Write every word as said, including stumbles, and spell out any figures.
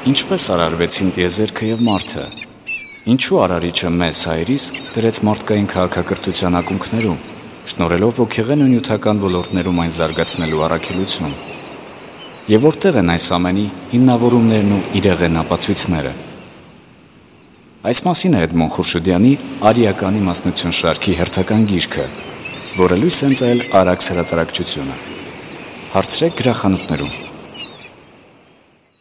Ինչպես արարվեցին տիեզերքը և մարդը։ Ինչու արարիչը մեզ հայրիս դրեց մարդկային քաղաքակրթության ակունքներում, շնորհելով ոգեղեն ու նյութական ոլորտներում այն զարգացնելու առաքելություն։ Եվ որտեղ են այս ամենի հիմնավորումներն ու իրեղեն ապացույցները։ Այս մասին է Էդմոն Խուրշուդյանի «Արիական իմաստնություն» շարքի հերթական գիրքը, որը լույս է ընծայել Արաքս հրատարակչությունը։ Հարցրեք գրախանութներում։